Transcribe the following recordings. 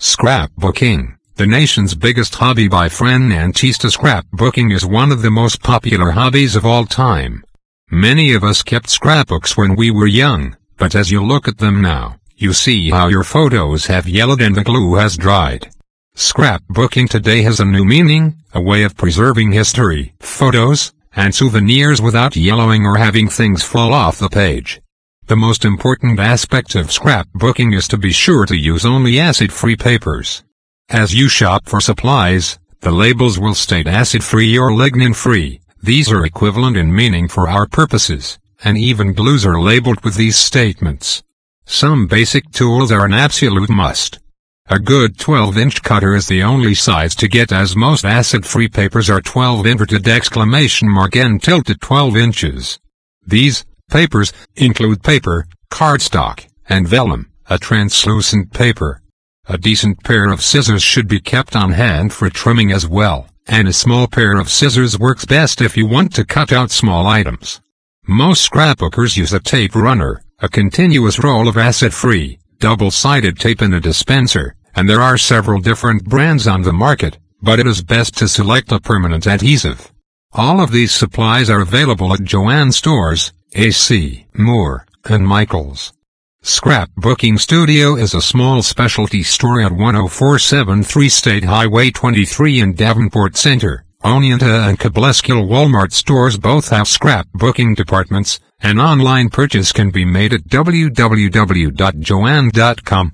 Scrapbooking, the nation's biggest hobby by Fran Antista. Scrapbooking is one of the most popular hobbies of all time. Many of us kept scrapbooks when we were young, but as you look at them now, you see how your photos have yellowed and the glue has dried. Scrapbooking today has a new meaning, a way of preserving history, photos, and souvenirs without yellowing or having things fall off the page. The most important aspect of scrapbooking is to be sure to use only acid-free papers. As you shop for supplies, the labels will state acid-free or lignin-free. These are equivalent in meaning for our purposes, and even glues are labeled with these statements. Some basic tools are an absolute must. A good 12-inch cutter is the only size to get, as most acid-free papers are 12 inverted exclamation mark and tilted 12 inches. These papers include paper, cardstock, and vellum, a translucent paper. A decent pair of scissors should be kept on hand for trimming as well, and a small pair of scissors works best if you want to cut out small items. Most scrapbookers use a tape runner, a continuous roll of acid-free, double-sided tape in a dispenser, and there are several different brands on the market, but it is best to select a permanent adhesive. All of these supplies are available at Jo-Ann Stores, AC, Moore, and Michaels. Scrapbooking Studio is a small specialty store at 10473 State Highway 23 in Davenport Center. Oneonta and Cableskill Walmart stores both have scrapbooking departments. An online purchase can be made at www.joann.com,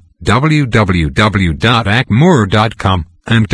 www.acmoore.com, and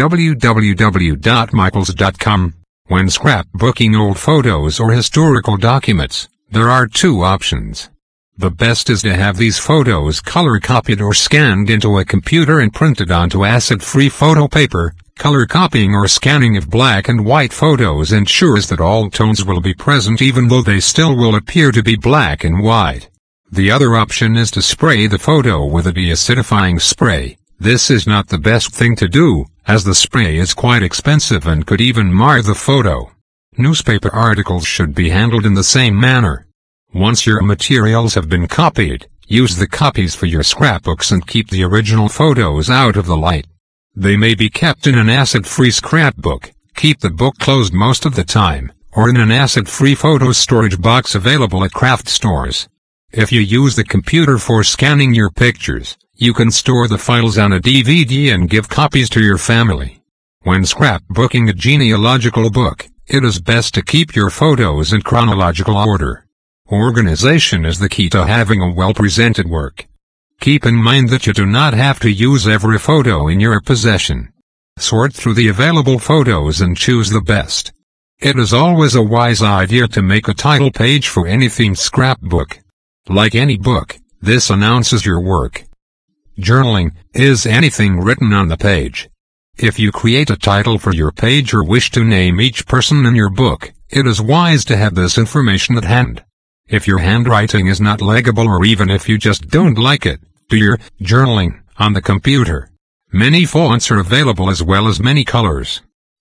www.michaels.com. When scrapbooking old photos or historical documents, there are two options. The best is to have these photos color copied or scanned into a computer and printed onto acid-free photo paper. Color copying or scanning of black and white photos ensures that all tones will be present even though they still will appear to be black and white. The other option is to spray the photo with a deacidifying spray. This is not the best thing to do, as the spray is quite expensive and could even mar the photo. Newspaper articles should be handled in the same manner. Once your materials have been copied, use the copies for your scrapbooks and keep the original photos out of the light. They may be kept in an acid-free scrapbook. Keep the book closed most of the time, or in an acid-free photo storage box available at craft stores. If you use the computer for scanning your pictures, you can store the files on a DVD and give copies to your family. When scrapbooking a genealogical book, it is best to keep your photos in chronological order. Organization is the key to having a well-presented work. Keep in mind that you do not have to use every photo in your possession. Sort through the available photos and choose the best. It is always a wise idea to make a title page for any themed scrapbook. Like any book, this announces your work. Journaling is anything written on the page. If you create a title for your page or wish to name each person in your book, it is wise to have this information at hand. If your handwriting is not legible or even if you just don't like it, do your journaling on the computer. Many fonts are available as well as many colors.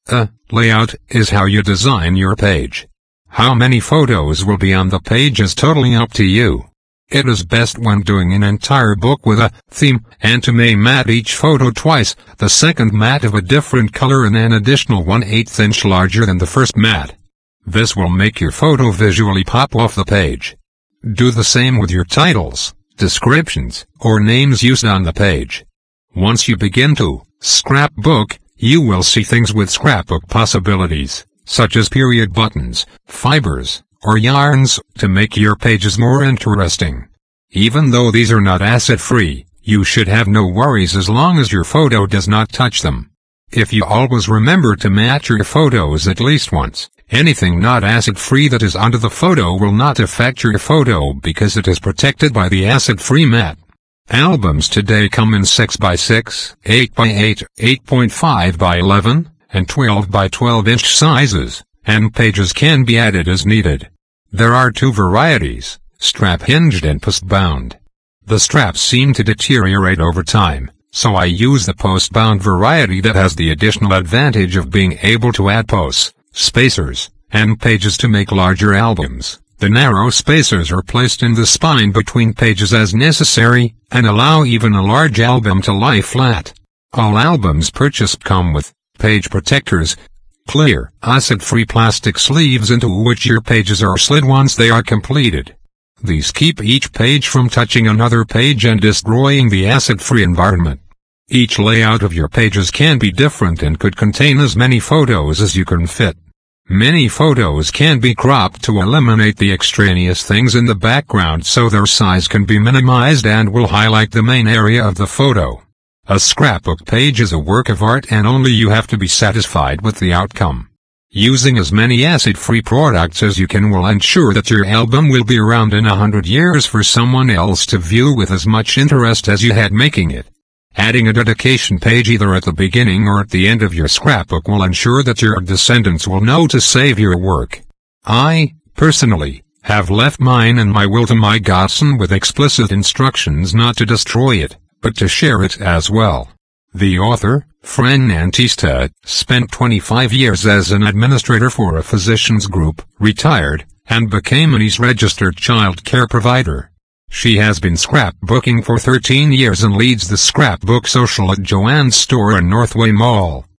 Layout is how you design your page. How many photos will be on the page is totally up to you. It is best when doing an entire book with a theme, and to mat each photo twice, the second mat of a different color and an additional 1/8 inch larger than the first mat. This will make your photo visually pop off the page. Do the same with your titles, descriptions, or names used on the page. Once you begin to scrapbook, you will see things with scrapbook possibilities, such as period buttons, fibers, or yarns, to make your pages more interesting. Even though these are not acid-free, you should have no worries as long as your photo does not touch them. If you always remember to match your photos at least once, anything not acid-free that is under the photo will not affect your photo because it is protected by the acid-free mat. Albums today come in 6x6, 8x8, 8.5 by 11, and 12 by 12 inch sizes, and pages can be added as needed. There are two varieties, strap-hinged and post-bound. The straps seem to deteriorate over time, so I use the post-bound variety that has the additional advantage of being able to add posts, spacers, and pages to make larger albums. The narrow spacers are placed in the spine between pages as necessary, and allow even a large album to lie flat. All albums purchased come with page protectors, clear, acid-free plastic sleeves into which your pages are slid once they are completed. These keep each page from touching another page and destroying the acid-free environment. Each layout of your pages can be different and could contain as many photos as you can fit. Many photos can be cropped to eliminate the extraneous things in the background so their size can be minimized and will highlight the main area of the photo. A scrapbook page is a work of art and only you have to be satisfied with the outcome. Using as many acid-free products as you can will ensure that your album will be around in 100 years for someone else to view with as much interest as you had making it. Adding a dedication page either at the beginning or at the end of your scrapbook will ensure that your descendants will know to save your work. I, personally, have left mine in my will to my godson with explicit instructions not to destroy it, but to share it as well. The author, Fran Antista, spent 25 years as an administrator for a physicians group, retired, and became an registered child care provider. She has been scrapbooking for 13 years and leads the Scrapbook Social at Joann's store in Northway Mall.